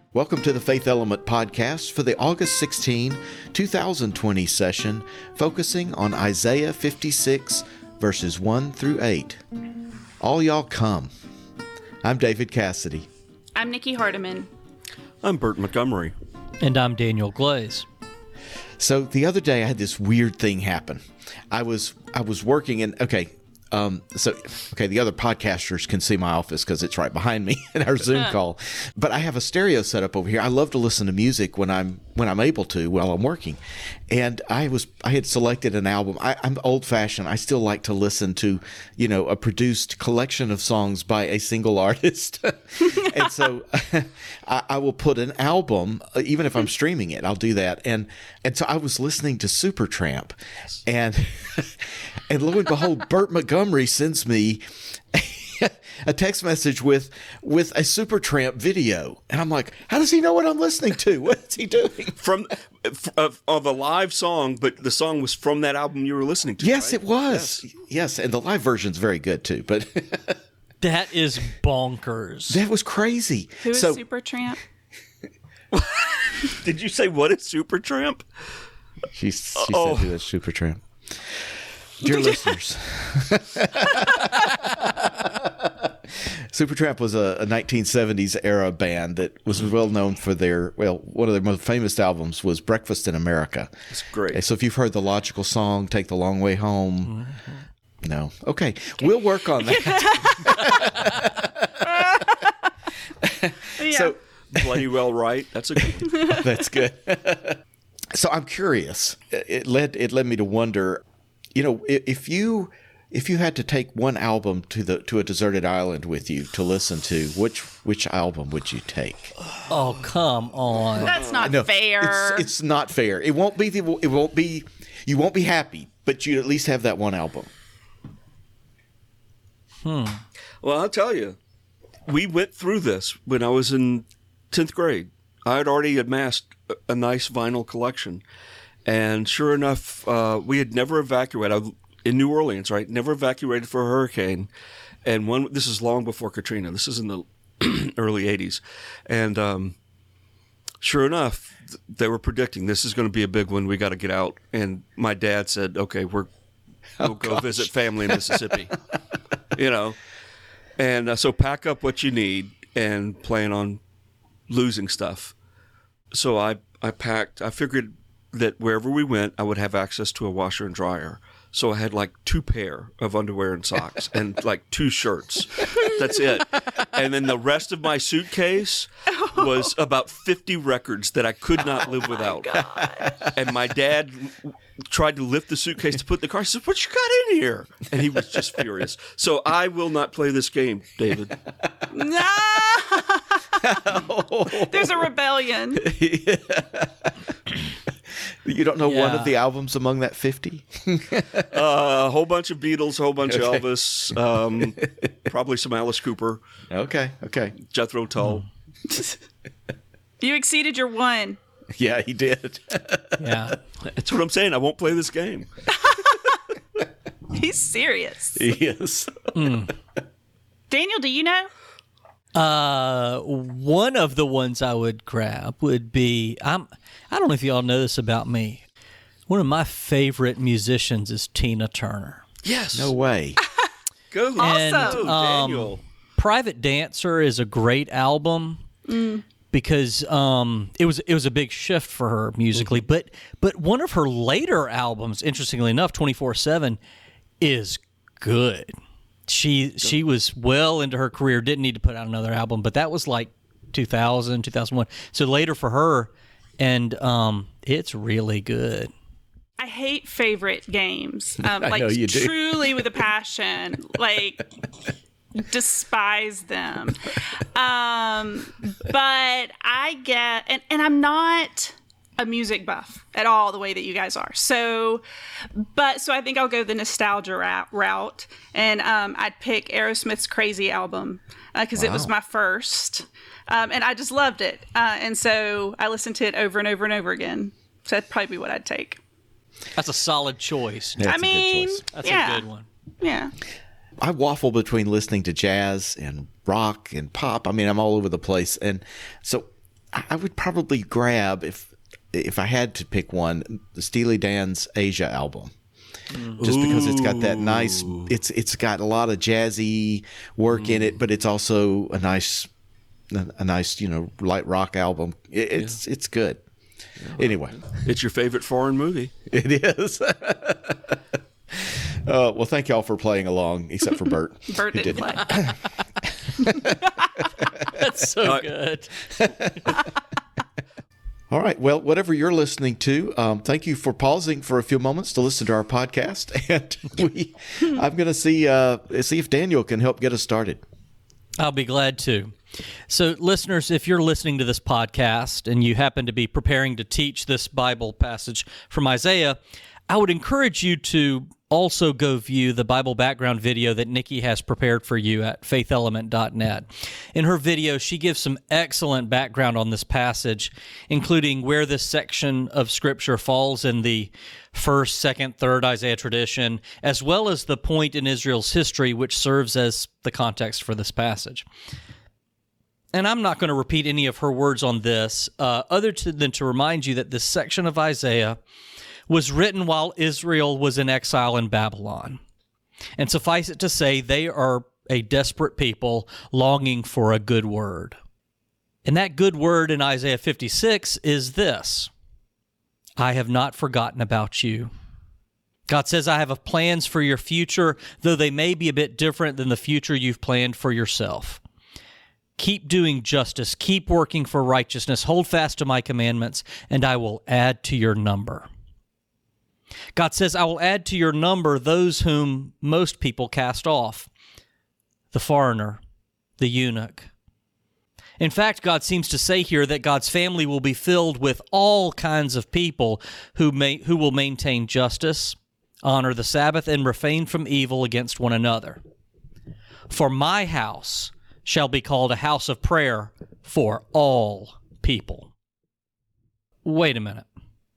Welcome to the Faith Element Podcast for the August 16, 2020 session, focusing on Isaiah 56, verses 1 through 8. All y'all come. I'm David Cassidy. I'm Nikki Hardiman. I'm Bert Montgomery. And I'm Daniel Glaze. So the other day I had this weird thing happen. I was working in, the other podcasters can see my office because it's right behind me in our Zoom call. But I have a stereo set up over here. I love to listen to music when I'm able to while I'm working. And I had selected an album. I'm old fashioned. I still like to listen to, a produced collection of songs by a single artist. And so I will put an album, even if I'm streaming it, I'll do that. And so I was listening to Supertramp, and lo and behold, Bert Montgomery sends me a text message with a Supertramp video, and I'm like, how does he know what I'm listening to? What is he doing? Of a live song, but the song was from that album you were listening to. Yes, right? It was. Yes, and the live version's very good too. But that is bonkers. That was crazy. Who is Supertramp? Did you say what is Supertramp? She said who is Supertramp. Dear listeners, Supertramp was a 1970s era band that was well known for one of their most famous albums was Breakfast in America. It's great. Okay, so if you've heard the Logical Song, Take the Long Way Home, no. Okay, we'll work on that. Yeah. So, Bloody Well Right. That's a good one. That's good. So I'm curious. It led me to wonder, if you had to take one album to a deserted island with you to listen to, which album would you take? Oh, come on. That's not fair. It's not fair. You won't be happy, but you at least have that one album. Well, I'll tell you, we went through this when I was in 10th grade. I had already amassed a nice vinyl collection. And sure enough, we had never evacuated in New Orleans, right? Never evacuated for a hurricane. And this is long before Katrina. This is in the early 80s. And sure enough, they were predicting this is going to be a big one. We got to get out. And my dad said, okay, we'll go visit family in Mississippi. And so pack up what you need and plan on losing stuff. So I figured that wherever we went, I would have access to a washer and dryer. So I had like 2 pair of underwear and socks and like 2 shirts. That's it. And then the rest of my suitcase was about 50 records that I could not live without. And my dad tried to lift the suitcase to put in the car. He said, "What you got in here?" And he was just furious. So I will not play this game, David. No! There's a rebellion. You don't know one of the albums among that 50? A whole bunch of Beatles, a whole bunch of Elvis, probably some Alice Cooper. Okay. Jethro Tull. You exceeded your one. Yeah, he did. Yeah. That's what I'm saying. I won't play this game. He's serious. He is. Daniel, do you know? One of the ones I would grab would be, I don't know if y'all know this about me. One of my favorite musicians is Tina Turner. Yes. No way. Go. And, Awesome. Daniel. Private Dancer is a great album because it was a big shift for her musically. But one of her later albums, interestingly enough, 24/7, is good. She was well into her career, didn't need to put out another album, but that was like 2000, 2001. So later for her, and it's really good. I hate favorite games. I know you do. Truly with a passion. Despise them. But I get, and I'm not a music buff at all the way that you guys are. So I think I'll go the nostalgia route, and I'd pick Aerosmith's Crazy album because it was my first, and I just loved it. And so I listened to it over and over and over again. So that'd probably be what I'd take. That's a solid choice. That's a good choice. That's a good one. Yeah. I waffle between listening to jazz and rock and pop. I mean, I'm all over the place. And so I would probably grab, if I had to pick one, the Steely Dan's Asia album. Just because it's got that nice, it's got a lot of jazzy work in it, but it's also a nice, light rock album. It's good. Anyway, it's your favorite foreign movie. It is. Well, thank y'all for playing along, except for Bert. Bert didn't play. That's so good. All right. Well, whatever you're listening to, thank you for pausing for a few moments to listen to our podcast. And I'm going to see if Daniel can help get us started. I'll be glad to. So, listeners, if you're listening to this podcast and you happen to be preparing to teach this Bible passage from Isaiah, I would encourage you to also go view the Bible background video that Nikki has prepared for you at faithelement.net. In her video, she gives some excellent background on this passage, including where this section of Scripture falls in the 1st, 2nd, 3rd Isaiah tradition, as well as the point in Israel's history which serves as the context for this passage. And I'm not going to repeat any of her words on this, other than to remind you that this section of Isaiah was written while Israel was in exile in Babylon. And suffice it to say, they are a desperate people longing for a good word. And that good word in Isaiah 56 is this: I have not forgotten about you. God says, I have plans for your future, though they may be a bit different than the future you've planned for yourself. Keep doing justice, keep working for righteousness, hold fast to my commandments, and I will add to your number. God says, I will add to your number those whom most people cast off: the foreigner, the eunuch. In fact, God seems to say here that God's family will be filled with all kinds of people who will maintain justice, honor the Sabbath, and refrain from evil against one another. For my house shall be called a house of prayer for all people. Wait a minute.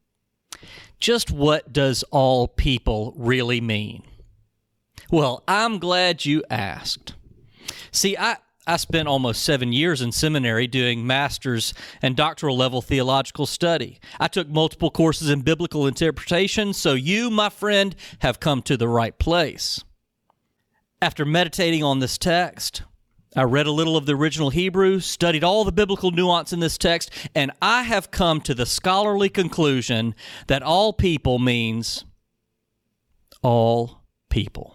Just what does all people really mean? Well, I'm glad you asked. See, I spent almost 7 years in seminary doing master's and doctoral level theological study. I took multiple courses in biblical interpretation, so you, my friend, have come to the right place. After meditating on this text, I read a little of the original Hebrew, studied all the biblical nuance in this text, and I have come to the scholarly conclusion that all people means all people.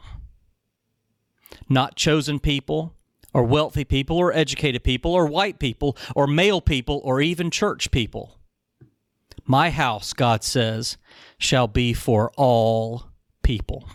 Not chosen people, or wealthy people, or educated people, or white people, or male people, or even church people. My house, God says, shall be for all people.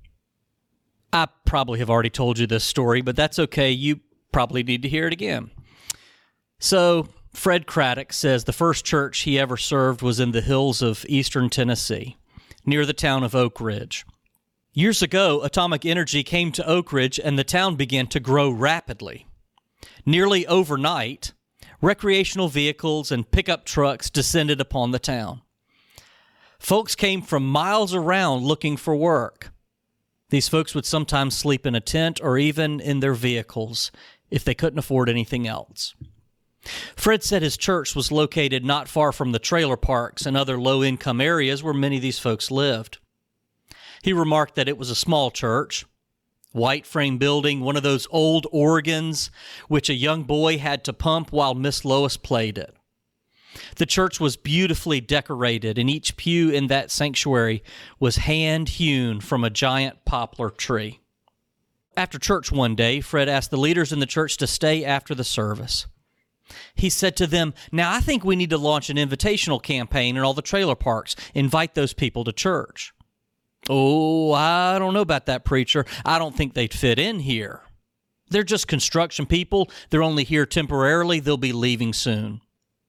I probably have already told you this story, but that's okay. You probably need to hear it again. So, Fred Craddock says the first church he ever served was in the hills of eastern Tennessee, near the town of Oak Ridge. Years ago, atomic energy came to Oak Ridge and the town began to grow rapidly. Nearly overnight, recreational vehicles and pickup trucks descended upon the town. Folks came from miles around looking for work. These folks would sometimes sleep in a tent or even in their vehicles if they couldn't afford anything else. Fred said his church was located not far from the trailer parks and other low-income areas where many of these folks lived. He remarked that it was a small church, white frame building, one of those old organs which a young boy had to pump while Miss Lois played it. The church was beautifully decorated, and each pew in that sanctuary was hand-hewn from a giant poplar tree. After church one day, Fred asked the leaders in the church to stay after the service. He said to them, "Now I think we need to launch an invitational campaign in all the trailer parks. Invite those people to church." "Oh, I don't know about that, preacher. I don't think they'd fit in here. They're just construction people. They're only here temporarily. They'll be leaving soon."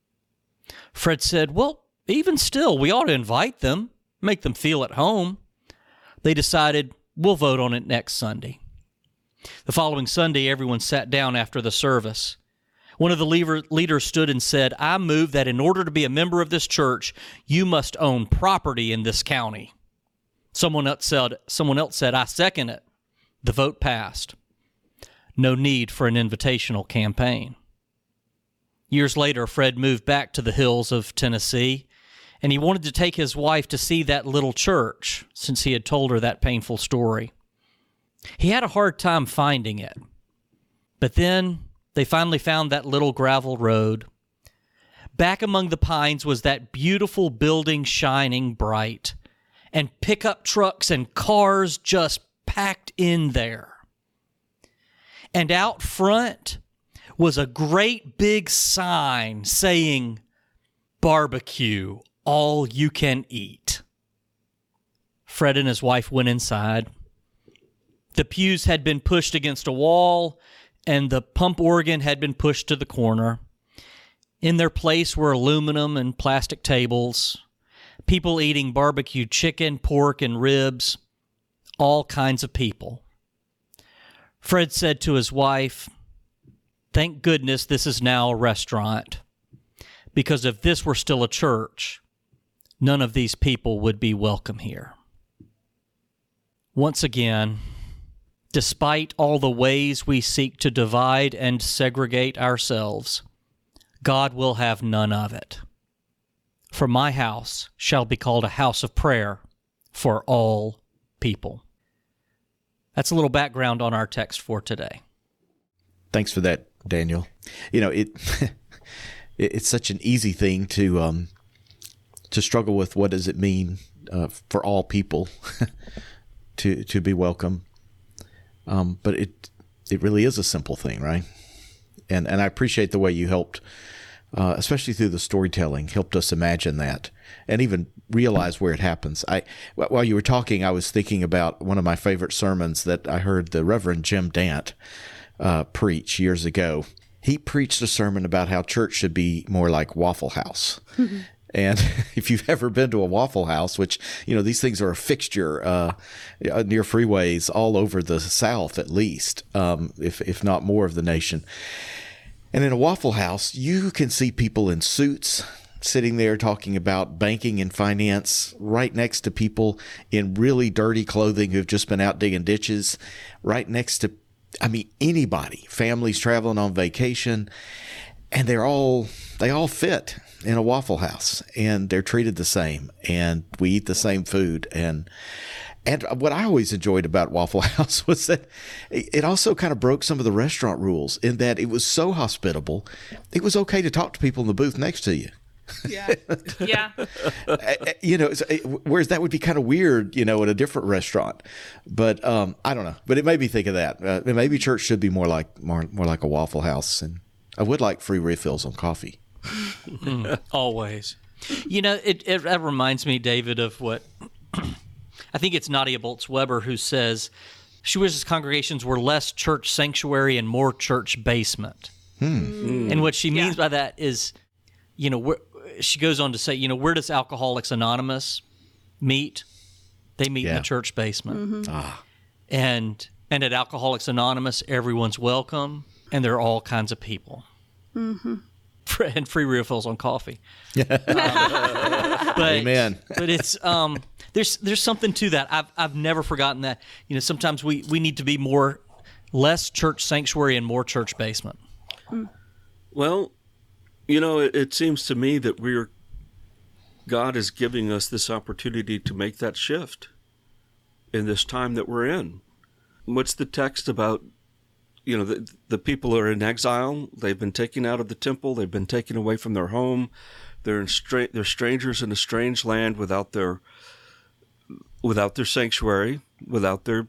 Fred said, "Well, even still, we ought to invite them, make them feel at home." They decided, "We'll vote on it next Sunday." The following Sunday, everyone sat down after the service. One of the leaders stood and said, "I move that in order to be a member of this church, you must own property in this county." Someone else said, "I second it." The vote passed. No need for an invitational campaign. Years later, Fred moved back to the hills of Tennessee, and he wanted to take his wife to see that little church since he had told her that painful story. He had a hard time finding it. But then they finally found that little gravel road. Back among the pines was that beautiful building shining bright, and pickup trucks and cars just packed in there. And out front was a great big sign saying, "Barbecue, all you can eat." Fred and his wife went inside. The pews had been pushed against a wall, and the pump organ had been pushed to the corner. In their place were aluminum and plastic tables, people eating barbecue chicken, pork, and ribs, all kinds of people. Fred said to his wife, "Thank goodness this is now a restaurant, because if this were still a church, none of these people would be welcome here." Once again, despite all the ways we seek to divide and segregate ourselves, God will have none of it. For my house shall be called a house of prayer for all people. That's a little background on our text for today. Thanks for that, Daniel. It's such an easy thing to struggle with. What does it mean for all people to be welcome? But it really is a simple thing, right? And I appreciate the way you helped, especially through the storytelling, helped us imagine that and even realize where it happens. While you were talking, I was thinking about one of my favorite sermons that I heard the Reverend Jim Dant preach years ago. He preached a sermon about how church should be more like Waffle House. And if you've ever been to a Waffle House, which, these things are a fixture near freeways all over the South, at least, if not more of the nation. And in a Waffle House, you can see people in suits sitting there talking about banking and finance right next to people in really dirty clothing who've just been out digging ditches, right next to, anybody, families traveling on vacation, and they all fit in a Waffle House, and they're treated the same, and we eat the same food. And what I always enjoyed about Waffle House was that it also kind of broke some of the restaurant rules in that it was so hospitable. It was okay to talk to people in the booth next to you. Yeah. Yeah. Whereas that would be kind of weird, at a different restaurant. But I don't know. But it made me think of that. Maybe church should be more like a Waffle House, and I would like free refills on coffee. Always. It reminds me, David, of what I think it's Nadia Bolz-Weber who says she wishes congregations were less church sanctuary and more church basement. And what she means by that is, she goes on to say, where does Alcoholics Anonymous meet? They meet in the church basement. And at Alcoholics Anonymous, everyone's welcome, and there are all kinds of people. And free refills on coffee. But, Amen. But it's there's something to that. I've never forgotten that. Sometimes we need to be less church sanctuary and more church basement. Well, it seems to me that God is giving us this opportunity to make that shift in this time that we're in. What's the text about? The people are in exile. They've been taken out of the temple. They've been taken away from their home. They're strangers in a strange land without their sanctuary, without their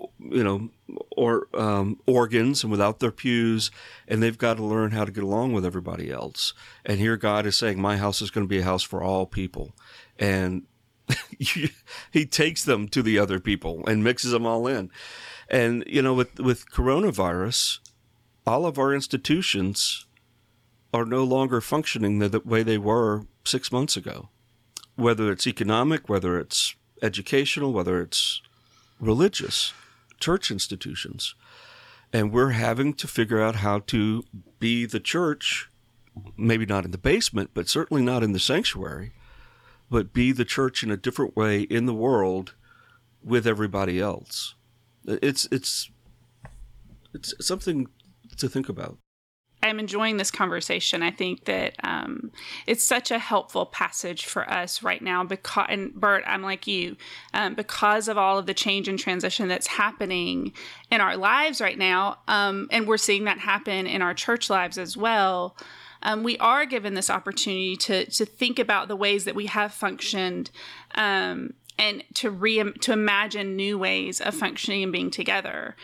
organs, and without their pews, and they've got to learn how to get along with everybody else. And here God is saying, my house is going to be a house for all people. And he takes them to the other people and mixes them all in. And, with coronavirus, all of our institutions are no longer functioning the way they were 6 months ago, whether it's economic, whether it's educational, whether it's religious, church institutions. And we're having to figure out how to be the church, maybe not in the basement, but certainly not in the sanctuary, but be the church in a different way in the world with everybody else. It's something to think about. I'm enjoying this conversation. I think that it's such a helpful passage for us right now. Because, and Bert, I'm like you, because of all of the change and transition that's happening in our lives right now, and we're seeing that happen in our church lives as well. We are given this opportunity to think about the ways that we have functioned, and to imagine new ways of functioning and being together.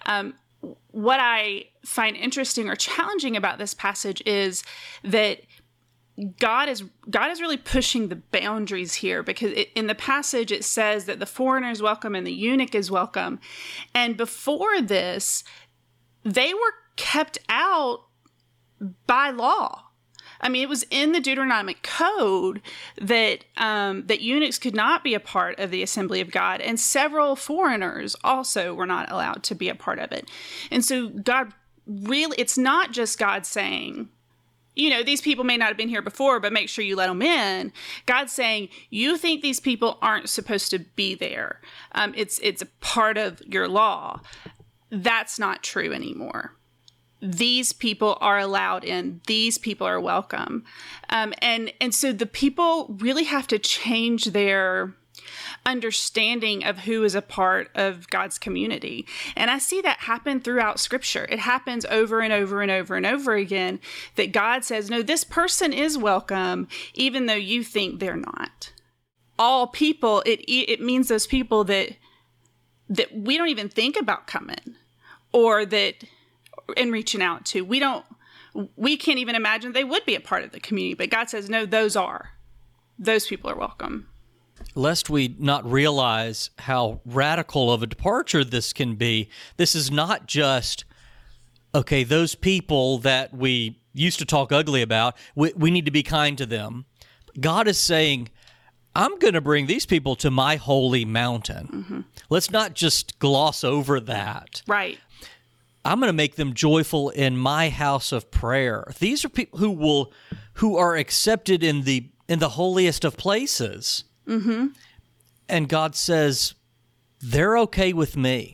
What I find interesting or challenging about this passage is that God is really pushing the boundaries here, because in the passage it says that the foreigner is welcome and the eunuch is welcome. And before this, they were kept out by law. I mean, it was in the Deuteronomic Code that that eunuchs could not be a part of the assembly of God, and several foreigners also were not allowed to be a part of it. And so God really, it's not just God saying, these people may not have been here before, but make sure you let them in. God's saying, you think these people aren't supposed to be there. It's a part of your law. That's not true anymore. These people are allowed in. These people are welcome. And so the people really have to change their understanding of who is a part of God's community. And I see that happen throughout Scripture. It happens over and over and over and over again, that God says, no, this person is welcome, even though you think they're not. All people, it means those people that we don't even think about coming, or that and reaching out to. We can't even imagine they would be a part of the community, but God says, no, those people are welcome. Lest we not realize how radical of a departure this can be, this is not just, okay, those people that we used to talk ugly about, we need to be kind to them. God is saying, I'm going to bring these people to my holy mountain. Mm-hmm. Let's not just gloss over that. Right. I'm going to make them joyful in my house of prayer. These are people who are accepted in the holiest of places. Mm-hmm. And God says, they're okay with me.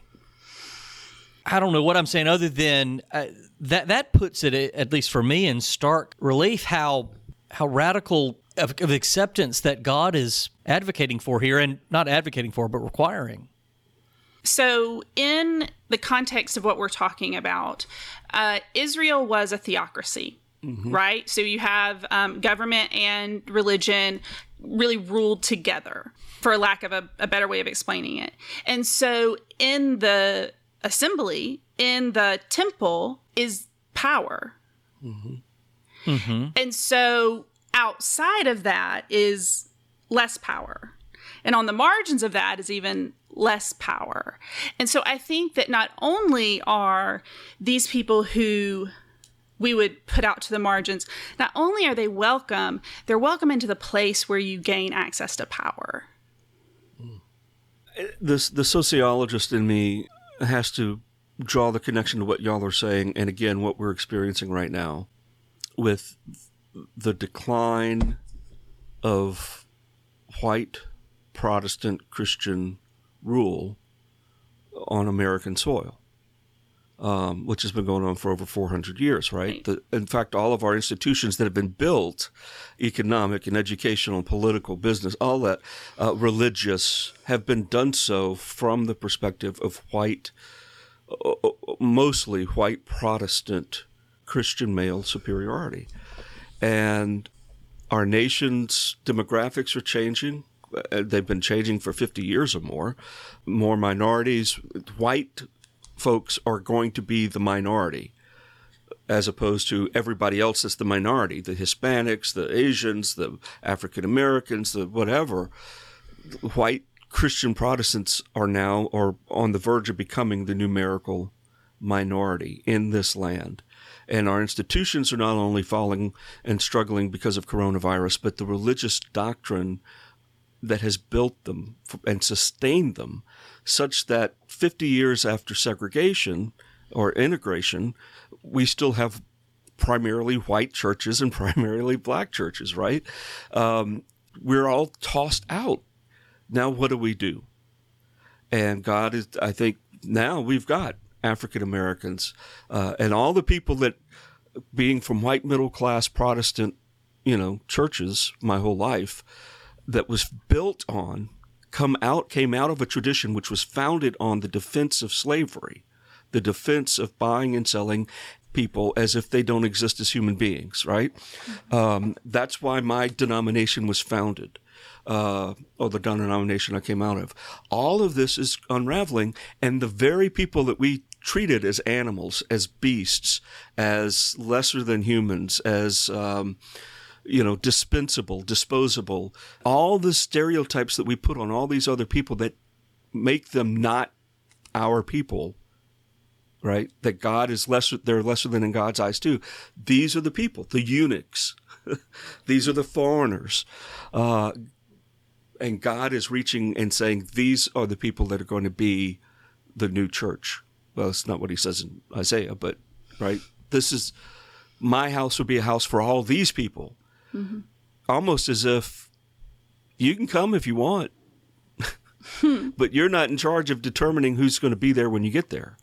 I don't know what I'm saying other than that puts it, at least for me, in stark relief how radical of acceptance that God is advocating for here, and not advocating for, but requiring. So in the context of what we're talking about, Israel was a theocracy, mm-hmm. right? So you have government and religion really ruled together, for lack of a better way of explaining it. And so in the assembly, in the temple, is power. Mm-hmm. Mm-hmm. And so outside of that is less power. And on the margins of that is even less power. And so I think that not only are these people who we would put out to the margins, not only are they welcome, they're welcome into the place where you gain access to power. The sociologist in me has to draw the connection to what y'all are saying, and again, what we're experiencing right now with the decline of white Protestant Christian rule on American soil, which has been going on for over 400 years, right? In fact, all of our institutions that have been built, economic and educational and political, business, all that, religious, have been done so from the perspective of white, mostly white Protestant Christian male superiority. And our nation's demographics are changing. They've been changing for 50 years or more. More minorities, white folks are going to be the minority, as opposed to everybody else that's the minority, the Hispanics, the Asians, the African Americans, the whatever. White Christian Protestants are now on the verge of becoming the numerical minority in this land. And our institutions are not only falling and struggling because of coronavirus, but the religious doctrine that has built them and sustained them, such that 50 years after segregation or integration, we still have primarily white churches and primarily black churches, right? We're all tossed out. Now what do we do? And God is, I think now we've got African Americans and all the people that being from white middle class Protestant, churches my whole life, that was built on, came out of a tradition which was founded on the defense of slavery, the defense of buying and selling people as if they don't exist as human beings, right? That's why my denomination was founded, or the denomination I came out of. All of this is unraveling, and the very people that we treated as animals, as beasts, as lesser than humans, as dispensable, disposable, all the stereotypes that we put on all these other people that make them not our people, right? That God is lesser, they're lesser than in God's eyes too. These are the people, the eunuchs. These are the foreigners. And God is reaching and saying, these are the people that are going to be the new church. Well, it's not what he says in Isaiah, but, right? This is, my house will be a house for all these people. Mm-hmm. Almost as if you can come if you want, but you're not in charge of determining who's going to be there when you get there.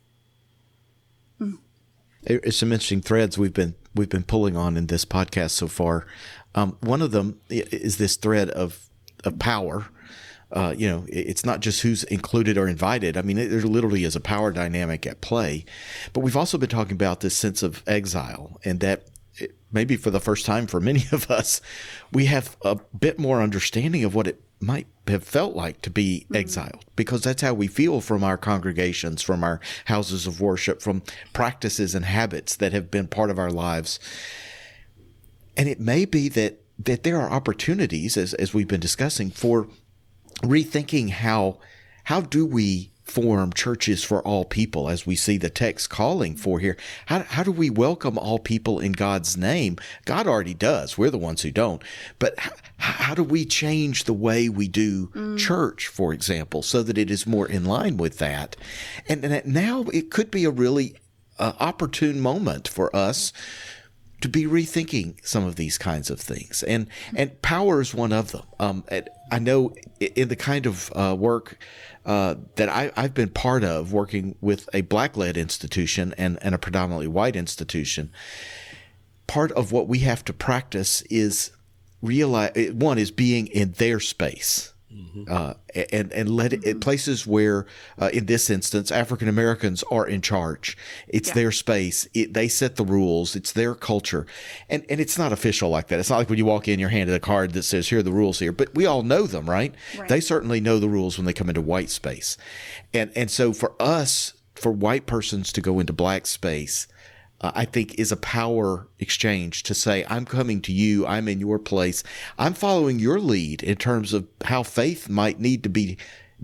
It's some interesting threads we've been pulling on in this podcast so far. One of them is this thread of power. It's not just who's included or invited. I mean, there literally is a power dynamic at play. But we've also been talking about this sense of exile, and that maybe for the first time for many of us, we have a bit more understanding of what it might have felt like to be exiled, because that's how we feel from our congregations, from our houses of worship, from practices and habits that have been part of our lives. And it may be that there are opportunities, as we've been discussing, for rethinking how do we form churches for all people, as we see the text calling for here. How do we welcome all people in God's name? God already does. We're the ones who don't. But how do we change the way we do church, for example, so that it is more in line with that? And now it could be a really opportune moment for us to be rethinking some of these kinds of things. And power is one of them. I know in the kind of work that I've been part of, working with a Black-led institution and a predominantly white institution, part of what we have to practice is one is being in their space. And let it places where, in this instance, African Americans are in charge. It's their space. They set the rules. It's their culture, and it's not official like that. It's not like when you walk in, you're handed a card that says, "Here are the rules here." But we all know them, right? They certainly know the rules when they come into white space, and so for us, for white persons to go into black space, I think is a power exchange to say, I'm coming to you, I'm in your place, I'm following your lead in terms of how faith might need to be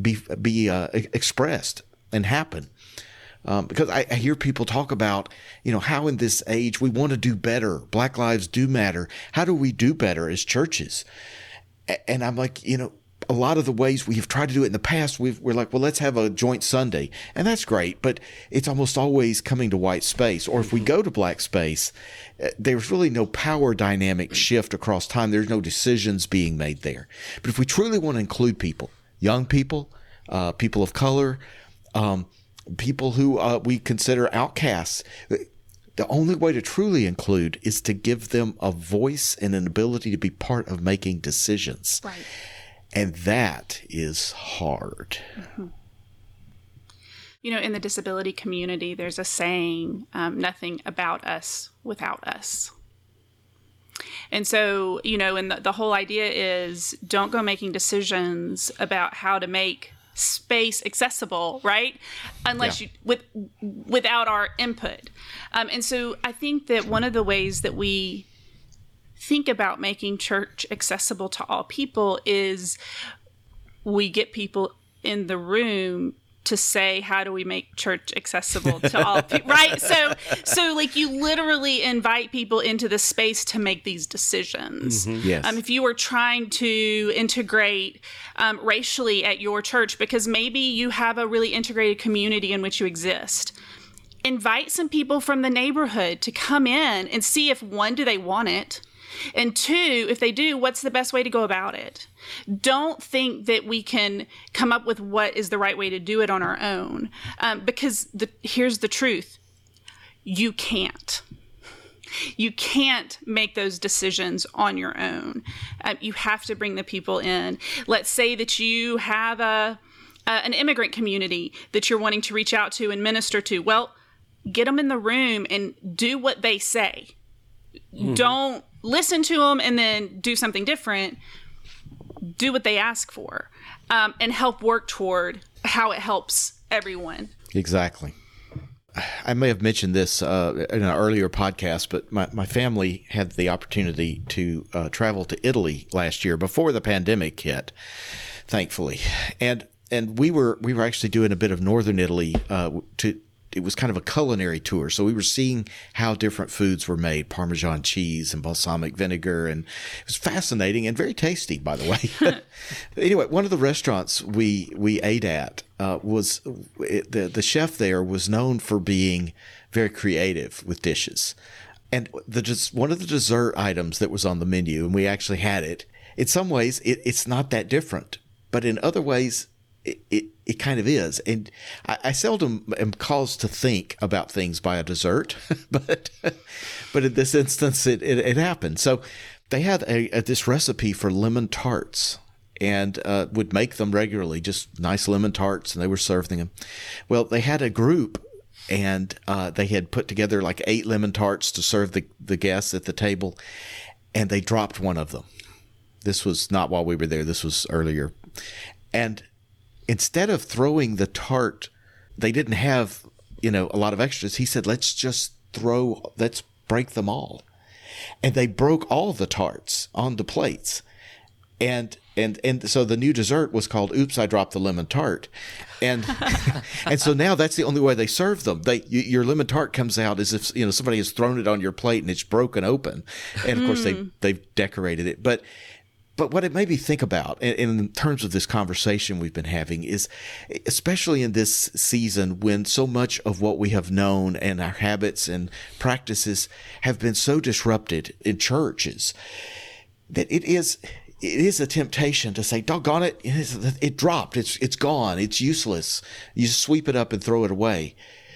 expressed and happen. Because I hear people talk about, how in this age we want to do better. Black lives do matter. How do we do better as churches? And I'm like, a lot of the ways we have tried to do it in the past, we're like, well, let's have a joint Sunday. And that's great, but it's almost always coming to white space. Or if we go to black space, there's really no power dynamic shift across time. There's no decisions being made there. But if we truly want to include people, young people, people of color, people who we consider outcasts, the only way to truly include is to give them a voice and an ability to be part of making decisions. Right. And that is hard. Mm-hmm. In the disability community, there's a saying, nothing about us without us. And so, and the whole idea is don't go making decisions about how to make space accessible, right? Unless without our input. And so I think that one of the ways that we think about making church accessible to all people is we get people in the room to say, how do we make church accessible to all people, right? So like you literally invite people into the space to make these decisions. Mm-hmm. Yes. If you were trying to integrate racially at your church, because maybe you have a really integrated community in which you exist, invite some people from the neighborhood to come in and see if, one, do they want it? And two, if they do, what's the best way to go about it? Don't think that we can come up with what is the right way to do it on our own. Because here's the truth. You can't. You can't make those decisions on your own. You have to bring the people in. Let's say that you have an immigrant community that you're wanting to reach out to and minister to. Well, get them in the room and do what they say. Don't listen to them and then do something different. Do what they ask for, and help work toward how it helps everyone. Exactly. I may have mentioned this in an earlier podcast, but my family had the opportunity to travel to Italy last year before the pandemic hit, thankfully. And we were actually doing a bit of northern Italy it was kind of a culinary tour. So we were seeing how different foods were made, Parmesan cheese and balsamic vinegar. And it was fascinating and very tasty, by the way. Anyway, one of the restaurants we ate at was the chef there was known for being very creative with dishes. And one of the dessert items that was on the menu, and we actually had it, in some ways it's not that different. But in other ways, it kind of is. And I seldom am caused to think about things by a dessert, but in this instance, it happened. So they had this recipe for lemon tarts and would make them regularly, just nice lemon tarts, and they were serving them. Well, they had a group, and they had put together like 8 lemon tarts to serve the guests at the table, and they dropped one of them. This was not while we were there. This was earlier. And instead of throwing the tart, they didn't have, a lot of extras. He said, let's break them all. And they broke all the tarts on the plates. And so the new dessert was called Oops, I Dropped the Lemon Tart. And and so now that's the only way they serve them. Your lemon tart comes out as if somebody has thrown it on your plate and it's broken open. And of course they've decorated it. But what it made me think about, in terms of this conversation we've been having, is especially in this season when so much of what we have known and our habits and practices have been so disrupted in churches, that it is a temptation to say, doggone it, it dropped, it's gone, it's useless. You just sweep it up and throw it away.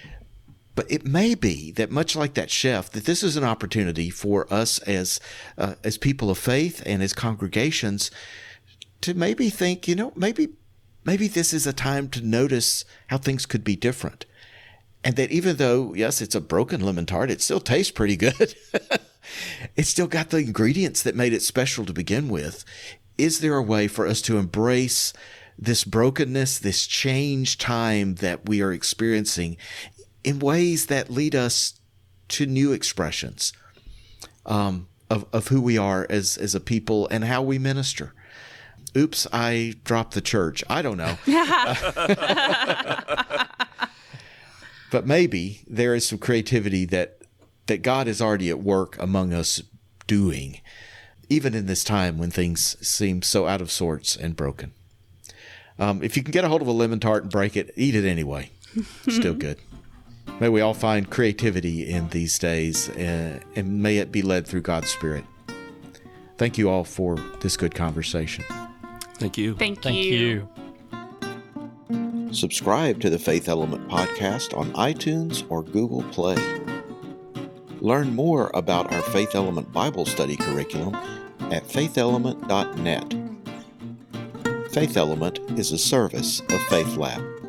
But it may be that, much like that chef, that this is an opportunity for us as people of faith and as congregations to maybe think, maybe this is a time to notice how things could be different. And that even though, yes, it's a broken lemon tart, it still tastes pretty good. It's still got the ingredients that made it special to begin with. Is there a way for us to embrace this brokenness, this change time that we are experiencing, in ways that lead us to new expressions of who we are as a people and how we minister? Oops, I dropped the church. I don't know. But maybe there is some creativity that God is already at work among us doing, even in this time when things seem so out of sorts and broken. If you can get a hold of a lemon tart and break it, eat it anyway. Still good. May we all find creativity in these days, and may it be led through God's Spirit. Thank you all for this good conversation. Thank you. Thank you. Subscribe to the Faith Element podcast on iTunes or Google Play. Learn more about our Faith Element Bible study curriculum at faithelement.net. Faith Element is a service of Faith Lab.